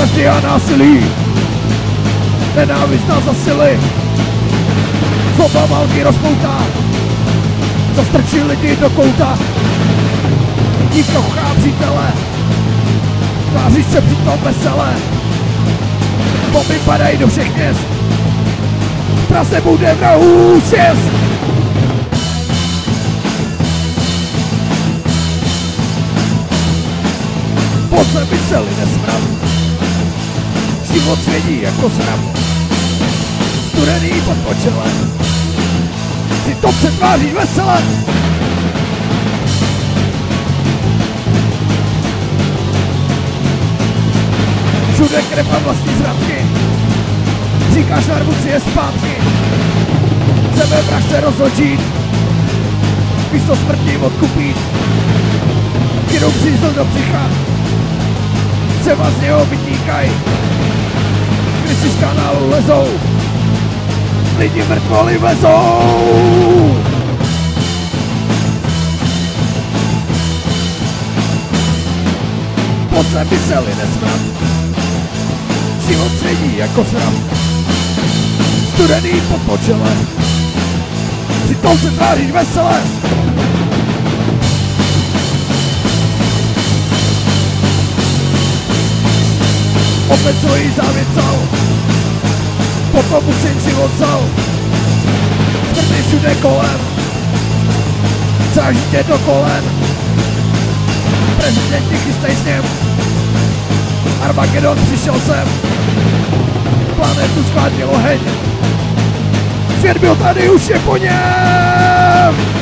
vraždy a násilí, nenávist nás zasily, zloba války rozpoutá, zastrčí lidi do kouta, nikdo chá přítele, tváří se přitom veselé, bomby padají do všech měst, v Praze bude vrahů sjezd. Po zemi se lidé smrad, život svědí jako sram, studený pod počelem, přitom se tváří vesele. Všude krev a vlastní zradky, říkáš narvu si je zpátky, chceme vrah se rozhodčít, místo smrti odkupít, jenom přízl do břicha, třeba z něho vytíkaj, když si z kanálu lezou, lidi mrtvoli vlezou. Po zemi se lidé smrad, život svědí jako sram, studený pod počelem, přitom se tváříš veselé. Opět svojí závěť vzal, potom musím život vzal, smrty všude kolem, záží tě do kolen, prezidenti chystej s něm, Armagedon přišel sem, planetu schválil oheň, svět byl tady, už je po něm.